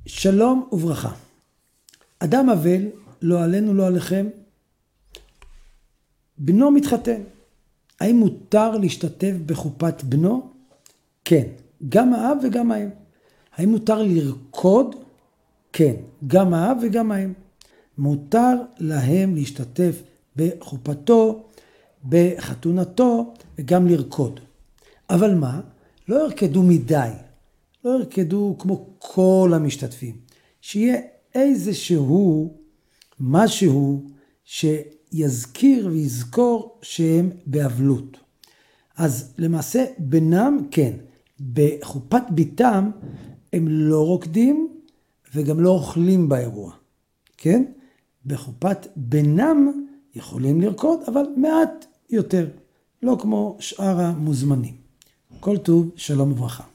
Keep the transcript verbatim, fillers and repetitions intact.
שלום וברכה. אדם אבל, לא עלינו לא עליכם, בנו מתחתן. האם מותר להשתתף בחופת בנו? כן, גם האב וגם האם. האם מותר לרקוד? כן, גם האב וגם האם. מותר להם להשתתף בחופתו, בחתונתו וגם לרקוד. אבל מה? לא ירקדו מדי. לא ירקדו כמו כל המשתתפים. שיהיה איזשהו, משהו שיזכיר ויזכור שהם באבלות. אז למעשה בנם, כן, בחופת ביתם הם לא רוקדים וגם לא אוכלים באירוע. כן? בחופת בנם יכולים לרקוד, אבל מעט יותר. לא כמו שאר המוזמנים. כל טוב, שלום וברכה.